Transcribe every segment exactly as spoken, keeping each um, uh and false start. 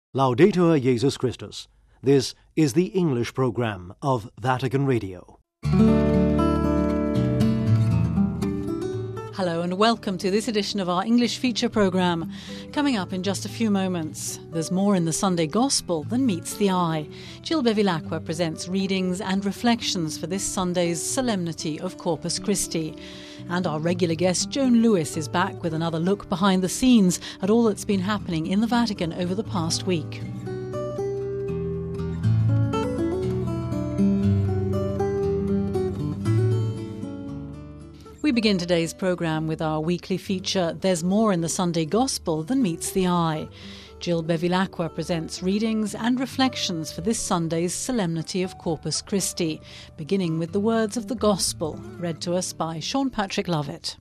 Laudetur Jesus Christus. This is the English program of Vatican Radio. Hello and welcome to this edition of our English feature programme. Coming up in just a few moments, there's more in the Sunday Gospel than meets the eye. Jill Bevilacqua presents readings and reflections for this Sunday's Solemnity of Corpus Christi. And our regular guest Joan Lewis is back with another look behind the scenes at all that's been happening in the Vatican over the past week. We begin today's programme with our weekly feature, There's More in the Sunday Gospel Than Meets the Eye. Jill Bevilacqua presents readings and reflections for this Sunday's Solemnity of Corpus Christi, beginning with the words of the Gospel, read to us by Sean Patrick Lovett.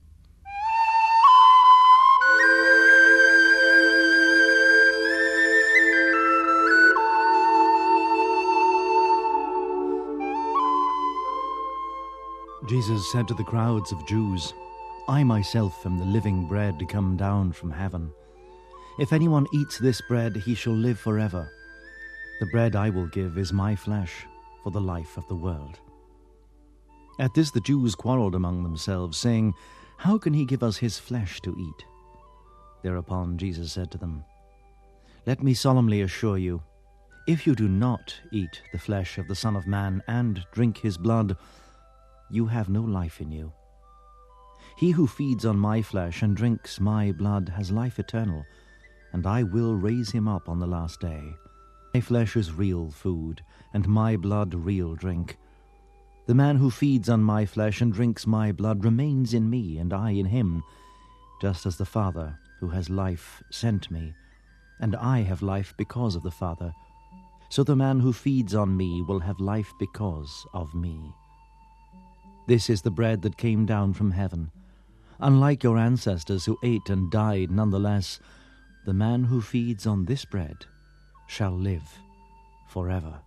Jesus said to the crowds of Jews, I myself am the living bread come down from heaven. If anyone eats this bread, he shall live forever. The bread I will give is my flesh for the life of the world. At this the Jews quarrelled among themselves, saying, How can he give us his flesh to eat? Thereupon Jesus said to them, Let me solemnly assure you, if you do not eat the flesh of the Son of Man and drink his blood, you have no life in you. He who feeds on my flesh and drinks my blood has life eternal, and I will raise him up on the last day. My flesh is real food, and my blood real drink. The man who feeds on my flesh and drinks my blood remains in me, and I in him, just as the Father who has life sent me, and I have life because of the Father. So the man who feeds on me will have life because of me. This is the bread that came down from heaven. Unlike your ancestors who ate and died nonetheless, the man who feeds on this bread shall live forever.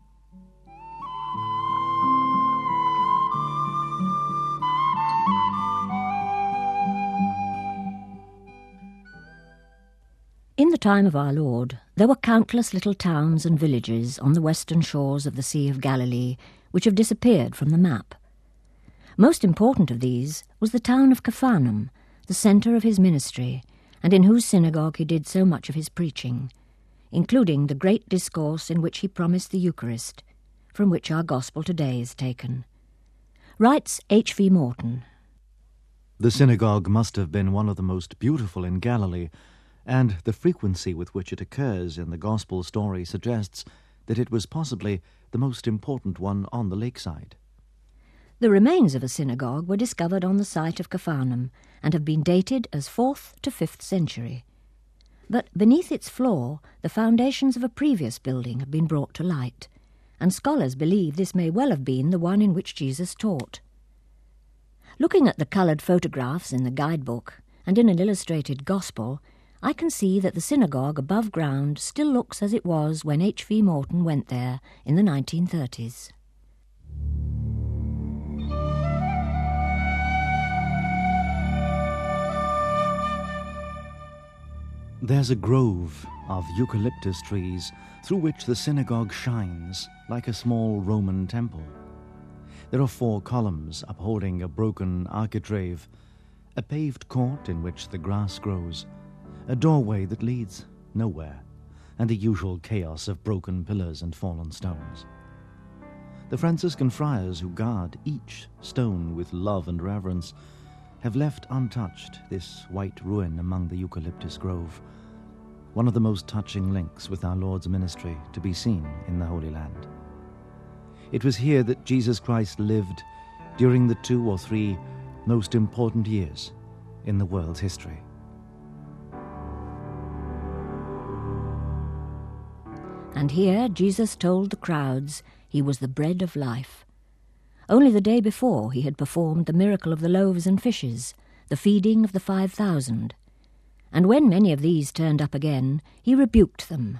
In the time of our Lord, there were countless little towns and villages on the western shores of the Sea of Galilee which have disappeared from the map. Most important of these was the town of Capharnaum, the centre of his ministry, and in whose synagogue he did so much of his preaching, including the great discourse in which he promised the Eucharist, from which our Gospel today is taken. Writes H V Morton. The synagogue must have been one of the most beautiful in Galilee, and the frequency with which it occurs in the Gospel story suggests that it was possibly the most important one on the lakeside. The remains of a synagogue were discovered on the site of Capharnaum and have been dated as fourth to fifth century. But beneath its floor, the foundations of a previous building have been brought to light, and scholars believe this may well have been the one in which Jesus taught. Looking at the coloured photographs in the guidebook and in an illustrated gospel, I can see that the synagogue above ground still looks as it was when H V Morton went there in the nineteen thirties. There's a grove of eucalyptus trees through which the synagogue shines like a small Roman temple. There are four columns upholding a broken architrave, a paved court in which the grass grows, a doorway that leads nowhere, and the usual chaos of broken pillars and fallen stones. The Franciscan friars who guard each stone with love and reverence have left untouched this white ruin among the eucalyptus grove, one of the most touching links with our Lord's ministry to be seen in the Holy Land. It was here that Jesus Christ lived during the two or three most important years in the world's history. And here Jesus told the crowds he was the bread of life. Only the day before he had performed the miracle of the loaves and fishes, the feeding of the five thousand. And when many of these turned up again, he rebuked them.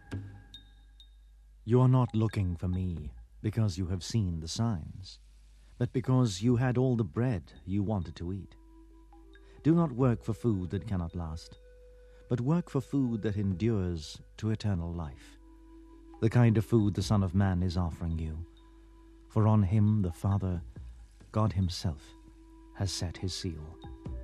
You are not looking for me because you have seen the signs, but because you had all the bread you wanted to eat. Do not work for food that cannot last, but work for food that endures to eternal life, the kind of food the Son of Man is offering you. For on him the Father, God himself, has set his seal.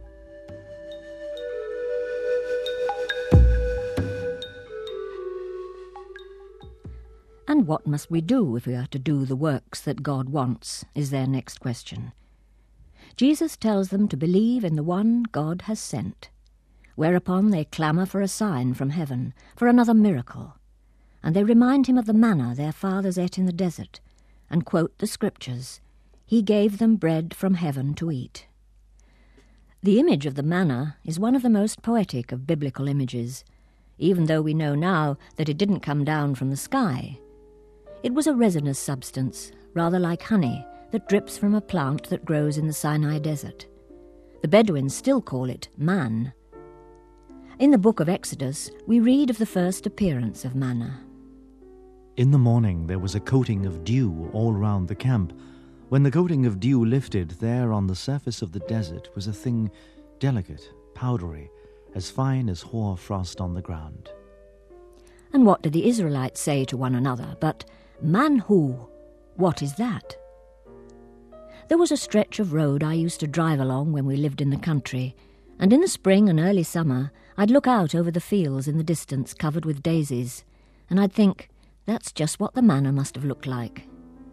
And what must we do if we are to do the works that God wants, is their next question. Jesus tells them to believe in the one God has sent, whereupon they clamour for a sign from heaven, for another miracle, and they remind him of the manna their fathers ate in the desert, and quote the scriptures, "He gave them bread from heaven to eat." The image of the manna is one of the most poetic of biblical images, even though we know now that it didn't come down from the sky. It was a resinous substance, rather like honey, that drips from a plant that grows in the Sinai desert. The Bedouins still call it man. In the book of Exodus, we read of the first appearance of manna. In the morning there was a coating of dew all round the camp. When the coating of dew lifted, there on the surface of the desert was a thing delicate, powdery, as fine as hoar frost on the ground. And what did the Israelites say to one another but, "Man-hu, what is that?" There was a stretch of road I used to drive along when we lived in the country, and in the spring and early summer I'd look out over the fields in the distance covered with daisies, and I'd think, that's just what the manna must have looked like.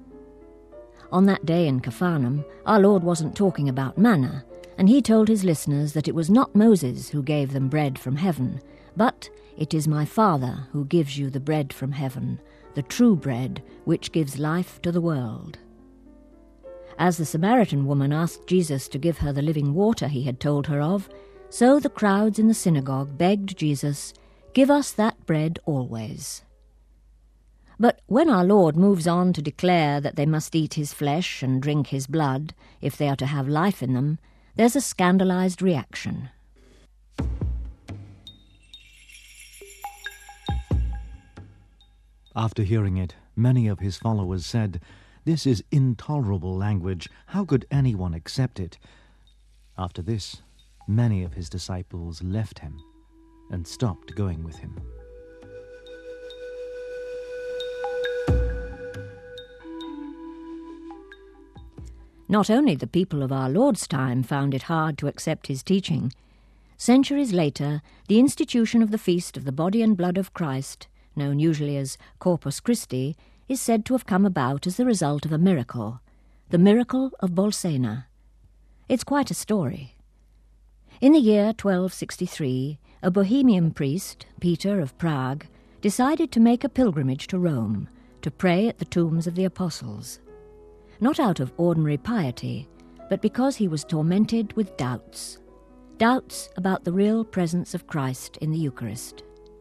On that day in Capharnaum, our Lord wasn't talking about manna, and he told his listeners that it was not Moses who gave them bread from heaven, but it is my Father who gives you the bread from heaven, the true bread which gives life to the world. As the Samaritan woman asked Jesus to give her the living water he had told her of, so the crowds in the synagogue begged Jesus, "Give us that bread always." But when our Lord moves on to declare that they must eat his flesh and drink his blood if they are to have life in them, there's a scandalized reaction. After hearing it, many of his followers said, "This is intolerable language. How could anyone accept it?" After this, many of his disciples left him and stopped going with him. Not only the people of our Lord's time found it hard to accept his teaching. Centuries later, the institution of the feast of the body and blood of Christ, known usually as Corpus Christi, is said to have come about as the result of a miracle, the miracle of Bolsena. It's quite a story. In the year twelve sixty-three, a Bohemian priest, Peter of Prague, decided to make a pilgrimage to Rome to pray at the tombs of the apostles. Not out of ordinary piety, but because he was tormented with doubts. Doubts about the real presence of Christ in the Eucharist.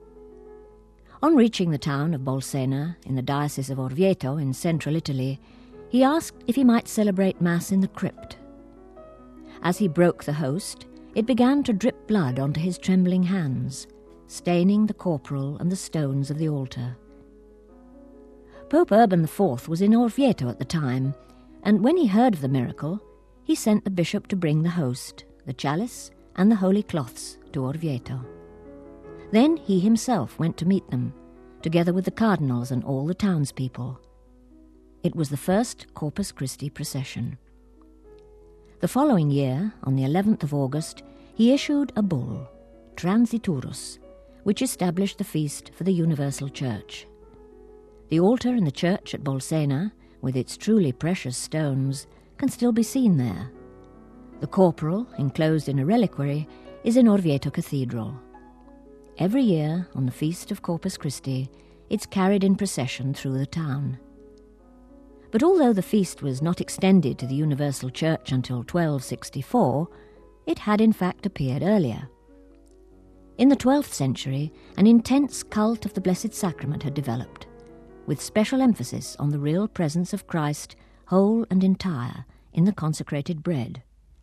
On reaching the town of Bolsena, in the Diocese of Orvieto in central Italy, he asked if he might celebrate Mass in the crypt. As he broke the host, it began to drip blood onto his trembling hands, staining the corporal and the stones of the altar. Pope Urban the Fourth was in Orvieto at the time, and when he heard of the miracle, he sent the bishop to bring the host, the chalice, and the holy cloths to Orvieto. Then he himself went to meet them, together with the cardinals and all the townspeople. It was the first Corpus Christi procession. The following year, on the eleventh of August, he issued a bull, Transiturus, which established the feast for the Universal Church. The altar in the church at Bolsena, with its truly precious stones, can still be seen there. The corporal, enclosed in a reliquary, is in Orvieto Cathedral. Every year, on the feast of Corpus Christi, it's carried in procession through the town. But although the feast was not extended to the Universal Church until twelve sixty-four, it had in fact appeared earlier. In the twelfth century, an intense cult of the Blessed Sacrament had developed, with special emphasis on the real presence of Christ, whole and entire, in the consecrated bread.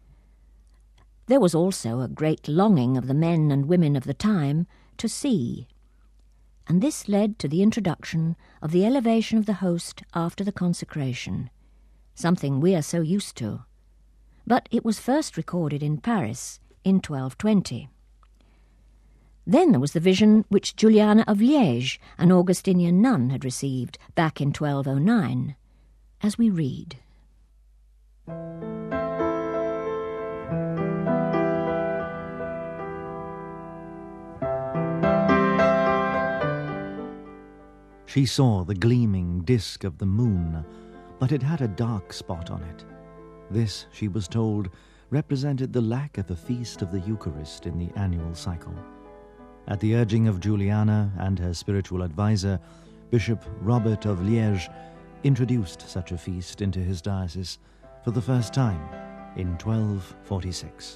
There was also a great longing of the men and women of the time to see, and this led to the introduction of the elevation of the host after the consecration, something we are so used to. But it was first recorded in Paris in twelve twenty. Then there was the vision which Juliana of Liège, an Augustinian nun, had received back in twelve oh nine, as we read. She saw the gleaming disk of the moon, but it had a dark spot on it. This, she was told, represented the lack of a feast of the Eucharist in the annual cycle. At the urging of Juliana and her spiritual advisor, Bishop Robert of Liège introduced such a feast into his diocese for the first time in twelve forty-six.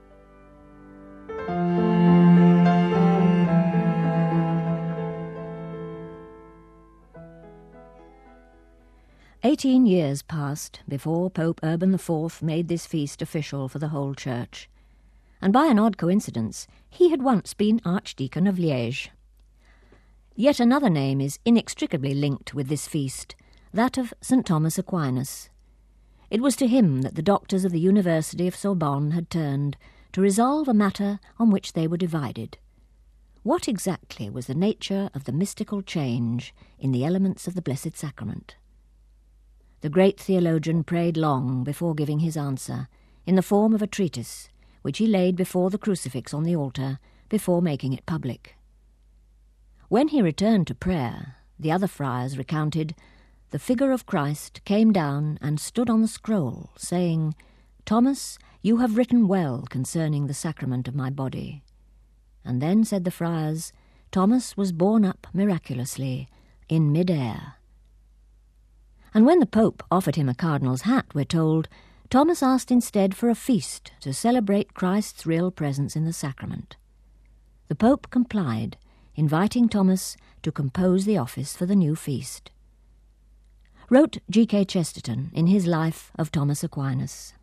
Eighteen years passed before Pope Urban the Fourth made this feast official for the whole Church, and by an odd coincidence, he had once been Archdeacon of Liège. Yet another name is inextricably linked with this feast, that of Saint Thomas Aquinas. It was to him that the doctors of the University of Sorbonne had turned to resolve a matter on which they were divided. What exactly was the nature of the mystical change in the elements of the Blessed Sacrament? The great theologian prayed long before giving his answer, in the form of a treatise, which he laid before the crucifix on the altar before making it public. When he returned to prayer, the other friars recounted, the figure of Christ came down and stood on the scroll, saying, "Thomas, you have written well concerning the sacrament of my body." And then, said the friars, Thomas was borne up miraculously in mid-air. And when the Pope offered him a cardinal's hat, we're told, Thomas asked instead for a feast to celebrate Christ's real presence in the sacrament. The Pope complied, inviting Thomas to compose the office for the new feast. Wrote G K Chesterton in his Life of Thomas Aquinas.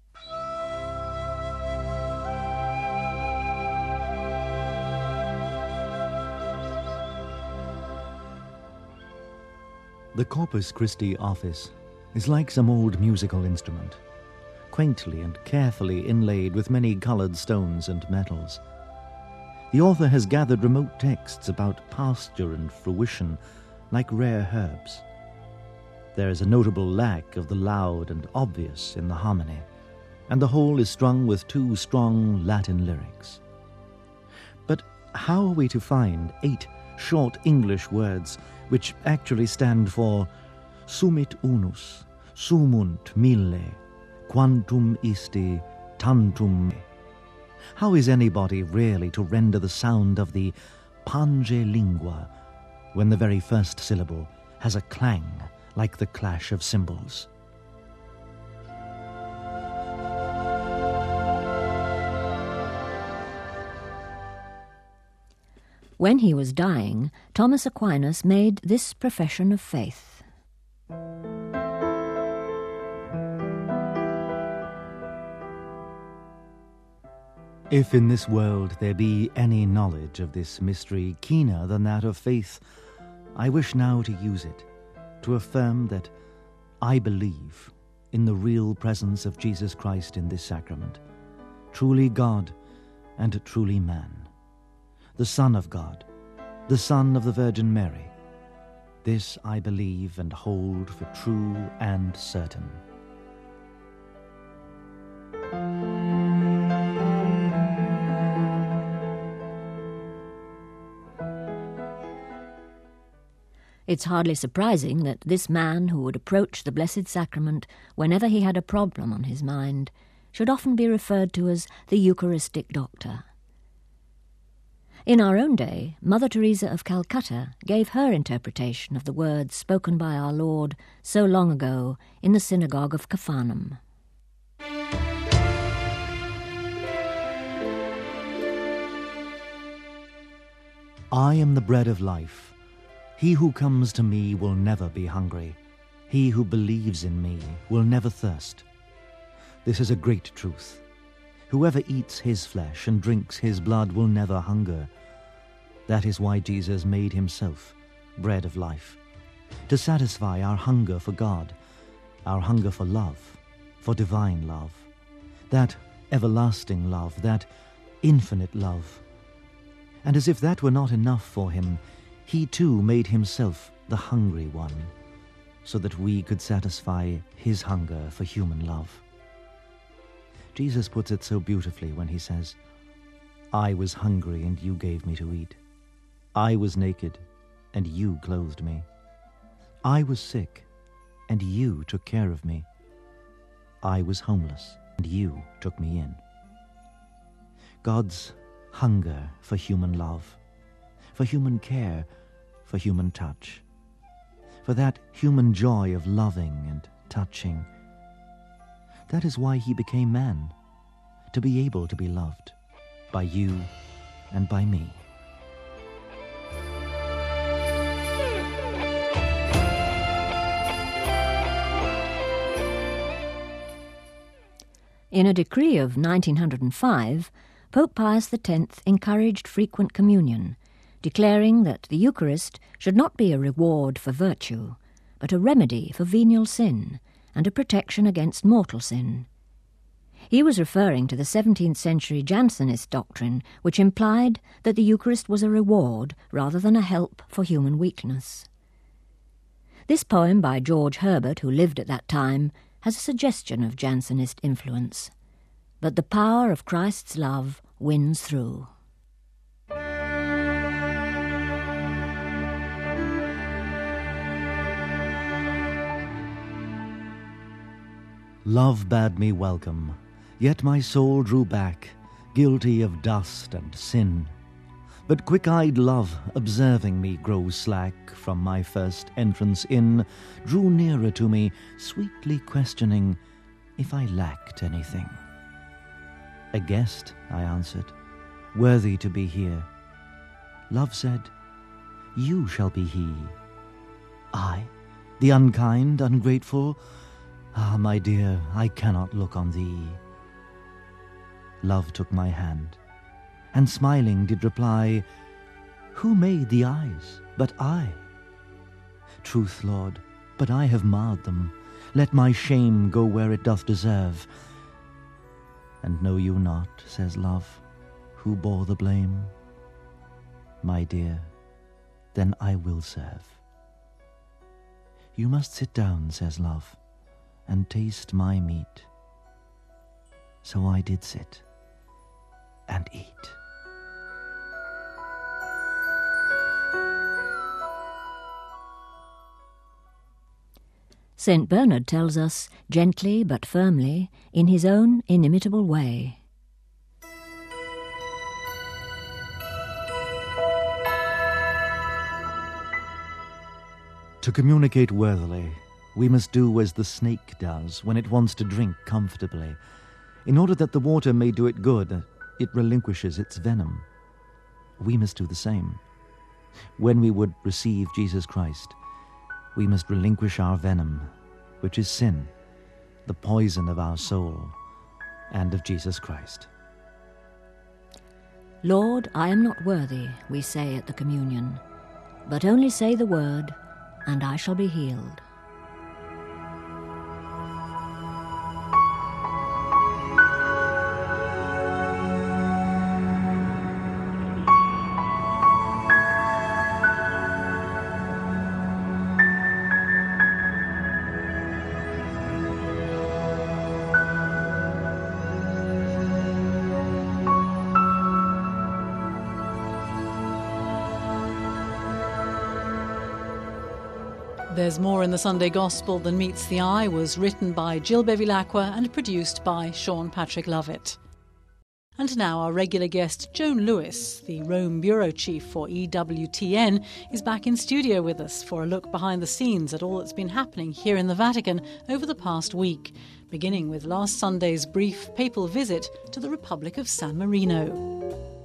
The Corpus Christi office is like some old musical instrument, quaintly and carefully inlaid with many coloured stones and metals. The author has gathered remote texts about pasture and fruition like rare herbs. There is a notable lack of the loud and obvious in the harmony, and the whole is strung with two strong Latin lyrics. But how are we to find eight short English words which actually stand for sumit unus, sumunt mille, quantum isti, tantum? How is anybody really to render the sound of the pange lingua when the very first syllable has a clang like the clash of cymbals? When he was dying, Thomas Aquinas made this profession of faith. If in this world there be any knowledge of this mystery keener than that of faith, I wish now to use it, to affirm that I believe in the real presence of Jesus Christ in this sacrament, truly God and truly man, the Son of God, the Son of the Virgin Mary. This I believe and hold for true and certain. It's hardly surprising that this man who would approach the Blessed Sacrament whenever he had a problem on his mind should often be referred to as the Eucharistic Doctor. In our own day, Mother Teresa of Calcutta gave her interpretation of the words spoken by our Lord so long ago in the synagogue of Capharnaum. I am the bread of life. He who comes to me will never be hungry. He who believes in me will never thirst. This is a great truth. Whoever eats his flesh and drinks his blood will never hunger. That is why Jesus made himself bread of life, to satisfy our hunger for God, our hunger for love, for divine love, that everlasting love, that infinite love. And as if that were not enough for him, he too made himself the hungry one, so that we could satisfy his hunger for human love. Jesus puts it so beautifully when he says, I was hungry and you gave me to eat. I was naked and you clothed me. I was sick and you took care of me. I was homeless and you took me in. God's hunger for human love, for human care, for human touch, for that human joy of loving and touching. That is why he became man, to be able to be loved by you and by me. In a decree of nineteen oh five, Pope Pius the tenth encouraged frequent communion, declaring that the Eucharist should not be a reward for virtue, but a remedy for venial sin and a protection against mortal sin. He was referring to the seventeenth century Jansenist doctrine, which implied that the Eucharist was a reward rather than a help for human weakness. This poem by George Herbert, who lived at that time, has a suggestion of Jansenist influence. But the power of Christ's love wins through. Love bade me welcome, yet my soul drew back, guilty of dust and sin. But quick-eyed love, observing me grow slack from my first entrance in, drew nearer to me, sweetly questioning if I lacked anything. A guest, I answered, worthy to be here. Love said, you shall be he. I, the unkind, ungrateful? Ah, my dear, I cannot look on thee. Love took my hand, and smiling did reply, who made the eyes but I? Truth, Lord, but I have marred them. Let my shame go where it doth deserve. And know you not, says love, who bore the blame? My dear, then I will serve. You must sit down, says love, and taste my meat. So I did sit and eat. Saint Bernard tells us, gently but firmly, in his own inimitable way. To communicate worthily, we must do as the snake does when it wants to drink comfortably. In order that the water may do it good, it relinquishes its venom. We must do the same. When we would receive Jesus Christ, we must relinquish our venom, which is sin, the poison of our soul, and of Jesus Christ. Lord, I am not worthy, we say at the communion, but only say the word, and I shall be healed. There's More in the Sunday Gospel Than Meets the Eye was written by Jill Bevilacqua and produced by Sean Patrick Lovett. And now our regular guest Joan Lewis, the Rome Bureau Chief for E W T N, is back in studio with us for a look behind the scenes at all that's been happening here in the Vatican over the past week, beginning with last Sunday's brief papal visit to the Republic of San Marino.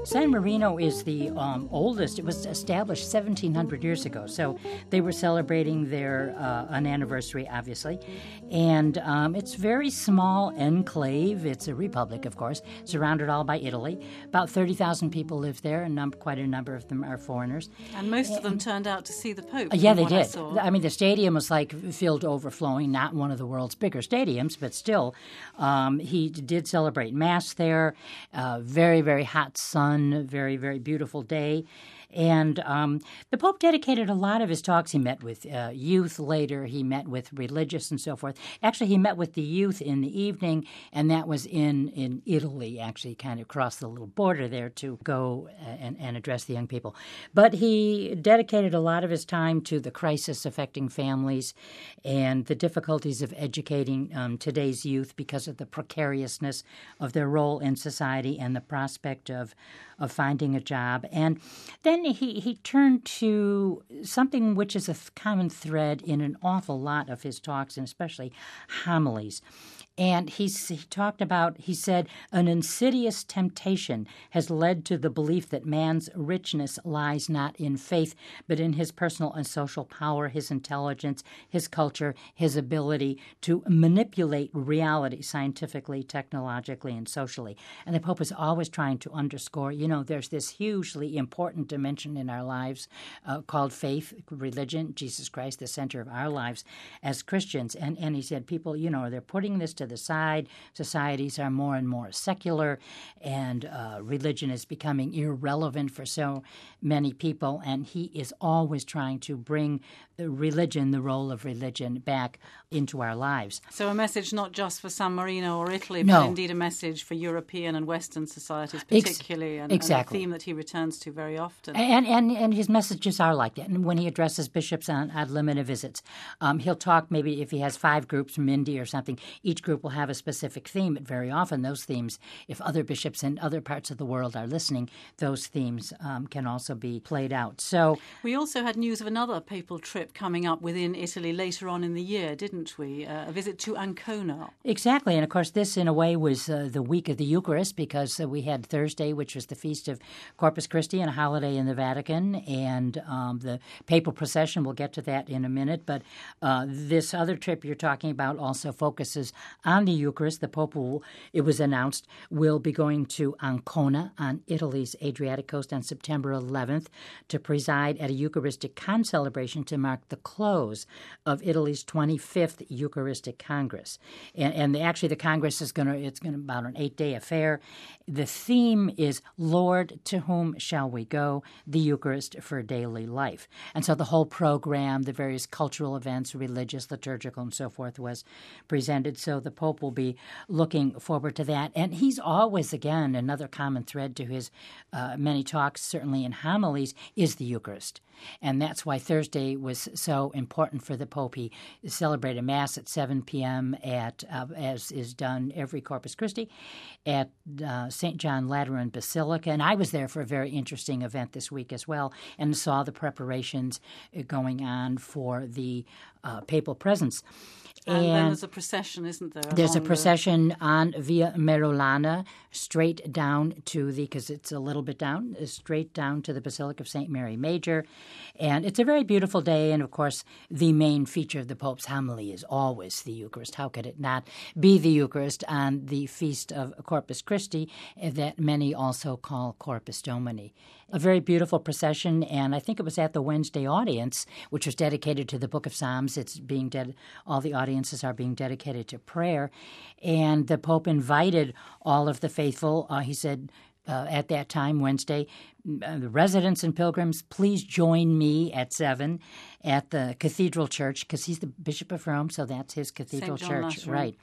San Marino is the um, oldest. It was established seventeen hundred years ago, so they were celebrating their uh, an anniversary, obviously. And um, it's very small enclave. It's a republic, of course, surrounded all by Italy. About thirty thousand people live there, and num- quite a number of them are foreigners. And most of them turned out to see the Pope. Uh, yeah, they what I did. saw. I mean, the stadium was like filled to overflowing, not one of the world's bigger stadiums, but still, um, he did celebrate Mass there. Uh, very, very hot sun, very, very beautiful day. And um, the Pope dedicated a lot of his talks. He met with uh, youth later. He met with religious and so forth. Actually, he met with the youth in the evening, and that was in, in Italy, actually, kind of crossed the little border there to go and, and address the young people. But he dedicated a lot of his time to the crisis affecting families and the difficulties of educating um, today's youth because of the precariousness of their role in society and the prospect of of finding a job. And then he, he turned to something which is a common thread in an awful lot of his talks, and especially homilies. And he's, he talked about, he said, an insidious temptation has led to the belief that man's richness lies not in faith, but in his personal and social power, his intelligence, his culture, his ability to manipulate reality scientifically, technologically, and socially. And the Pope is always trying to underscore, you know, there's this hugely important dimension in our lives uh, called faith, religion, Jesus Christ, the center of our lives as Christians. And, and he said, people, you know, they're putting this to the side. Societies are more and more secular, and uh, religion is becoming irrelevant for so many people. And he is always trying to bring the religion, the role of religion, back into our lives. So a message not just for San Marino or Italy, No. but indeed a message for European and Western societies particularly, Ex- and, exactly. and a theme that he returns to very often. And, and and his messages are like that. And when he addresses bishops on ad limina visits, um, he'll talk maybe if he has five groups from India or something, each group will have a specific theme. But very often those themes, if other bishops in other parts of the world are listening, those themes um, can also be played out. So we also had news of another papal trip coming up within Italy later on in the year, didn't we? Uh, a visit to Ancona. Exactly. And, of course, this, in a way, was uh, the week of the Eucharist because uh, we had Thursday, which was the feast of Corpus Christi and a holiday in the Vatican, and um, the papal procession. We'll get to that in a minute. But uh, this other trip you're talking about also focuses on the Eucharist. The Pope, will, it was announced, will be going to Ancona on Italy's Adriatic coast on September eleventh to preside at a Eucharistic concelebration to mark the close of Italy's twenty-fifth Eucharistic Congress. And, and the, actually the Congress is going to, it's going to be about an eight-day affair. The theme is, Lord, to whom shall we go? The Eucharist for daily life. And so the whole program, the various cultural events, religious, liturgical, and so forth, was presented. So the Pope will be looking forward to that. And he's always, again, another common thread to his uh, many talks, certainly in homilies, is the Eucharist. And that's why Thursday was so important for the Pope. He celebrated Mass at seven p.m. at, uh, as is done every Corpus Christi, at uh, Saint John Lateran Basilica. And I was there for a very interesting event this week as well and saw the preparations going on for the uh, papal presence. And, and then there's a procession, isn't there? There's a along procession the... on Via Merulana, straight down to the, because it's a little bit down, straight down to the Basilica of Saint Mary Major. And it's a very beautiful day. And, of course, the main feature of the Pope's homily is always the Eucharist. How could it not be the Eucharist on the feast of Corpus Christi that many also call Corpus Domini? A very beautiful procession, and I think it was at the Wednesday audience, which was dedicated to the Book of Psalms. It's being ded- all the audiences are being dedicated to prayer, and the Pope invited all of the faithful. Uh, he said uh, at that time, Wednesday, uh, the residents and pilgrims, please join me at seven at the Cathedral Church, because he's the Bishop of Rome, so that's his Cathedral Saint John Church, Lateran. right?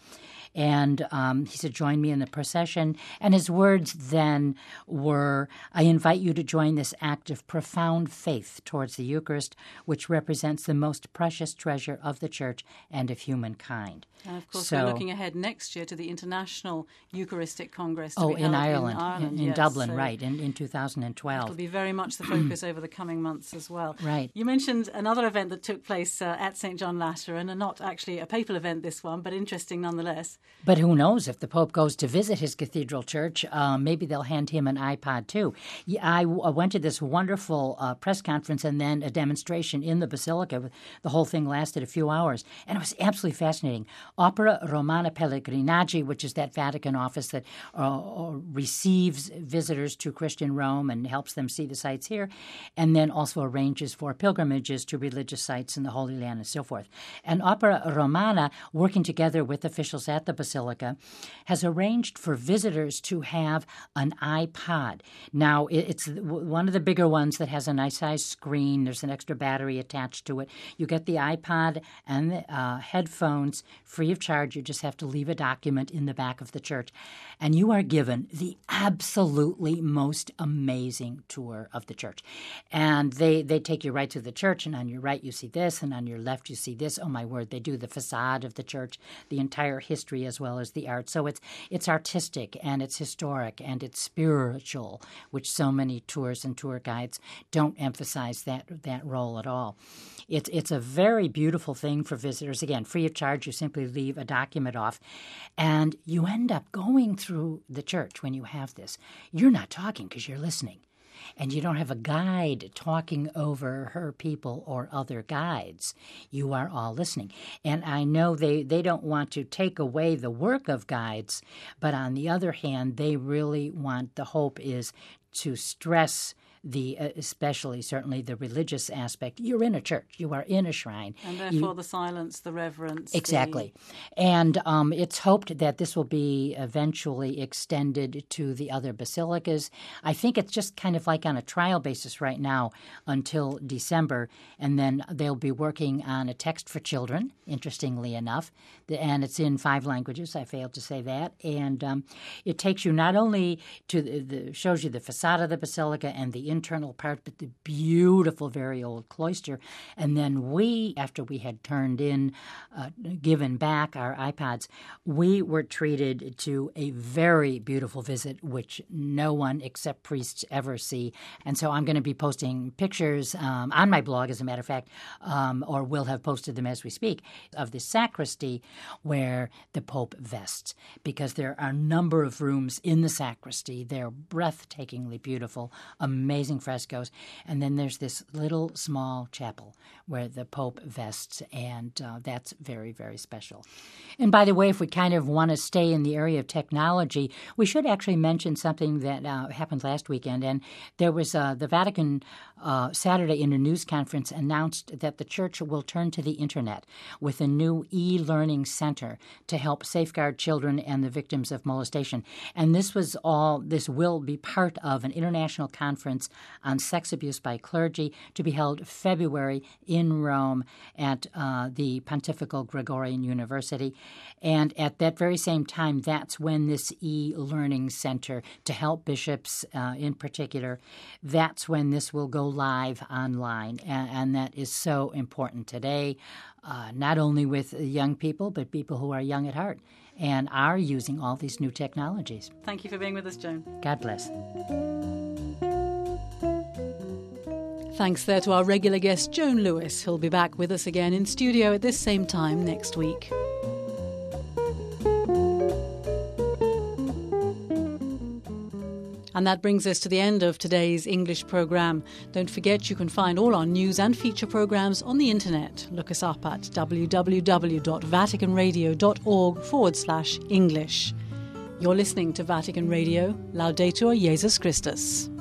And um, he said, join me in the procession. And his words then were, I invite you to join this act of profound faith towards the Eucharist, which represents the most precious treasure of the Church and of humankind. And, of course, so, we're looking ahead next year to the International Eucharistic Congress to oh, be in held Ireland, in, Ireland, in, in yes. Dublin, so right, in, in two thousand twelve. It'll be very much the focus over the coming months as well. Right. You mentioned another event that took place uh, at Saint John Lateran, and not actually a papal event, this one, but interesting nonetheless. But who knows, if the Pope goes to visit his cathedral church, uh, maybe they'll hand him an iPod too. Yeah, I, w- I went to this wonderful uh, press conference and then a demonstration in the Basilica. The whole thing lasted a few hours, and it was absolutely fascinating. Opera Romana Pellegrinaggi, which is that Vatican office that uh, receives visitors to Christian Rome and helps them see the sites here, and then also arranges for pilgrimages to religious sites in the Holy Land and so forth. And Opera Romana, working together with officials at the Basilica, has arranged for visitors to have an iPod. Now, it's one of the bigger ones that has a nice-sized screen. There's an extra battery attached to it. You get the iPod and the uh, headphones free of charge. You just have to leave a document in the back of the church. And you are given the absolutely most amazing tour of the church. And they, they take you right to the church, and on your right you see this, and on your left you see this. Oh, my word, they do the facade of the church, the entire history as well as the art. So it's it's artistic, and it's historic, and it's spiritual, which so many tours and tour guides don't emphasize that that role at all. It's it's a very beautiful thing for visitors. Again, free of charge. You simply leave a document off, and you end up going through the church when you have this. You're not talking because you're listening. And you don't have a guide talking over her people or other guides. You are all listening. And I know they, they don't want to take away the work of guides, but on the other hand, they really want, the hope is to stress the, uh, especially certainly the religious aspect. You're in a church. You are in a shrine. And therefore you, the silence, the reverence. Exactly. The... And um, it's hoped that this will be eventually extended to the other basilicas. I think it's just kind of like on a trial basis right now until December, and then they'll be working on a text for children, interestingly enough, and it's in five languages. I failed to say that. And um, it takes you not only to the, the shows you the facade of the basilica and the internal part, but the beautiful, very old cloister. And then we, after we had turned in, uh, given back our iPods, we were treated to a very beautiful visit, which no one except priests ever see. And so I'm going to be posting pictures um, on my blog, as a matter of fact, um, or will have posted them as we speak, of the sacristy where the Pope vests, because there are a number of rooms in the sacristy. They're breathtakingly beautiful, amazing. Amazing frescoes, and then there's this little small chapel where the Pope vests, and uh, that's very, very special. And by the way, if we kind of want to stay in the area of technology, we should actually mention something that uh, happened last weekend, and there was uh, the Vatican uh, Saturday in a news conference announced that the Church will turn to the Internet with a new e-learning center to help safeguard children and the victims of molestation. And this was all, this will be part of an international conference on sex abuse by clergy to be held February in Rome at uh, the Pontifical Gregorian University. And at that very same time, that's when this e-learning center to help bishops uh, in particular, that's when this will go live online. And, and that is so important today, uh, not only with young people, but people who are young at heart and are using all these new technologies. Thank you for being with us, Joan. God bless. Thanks there to our regular guest, Joan Lewis, who'll be back with us again in studio at this same time next week. And that brings us to the end of today's English programme. Don't forget you can find all our news and feature programmes on the internet. Look us up at www.vaticanradio.org forward slash English. You're listening to Vatican Radio. Laudetur Jesus Christus.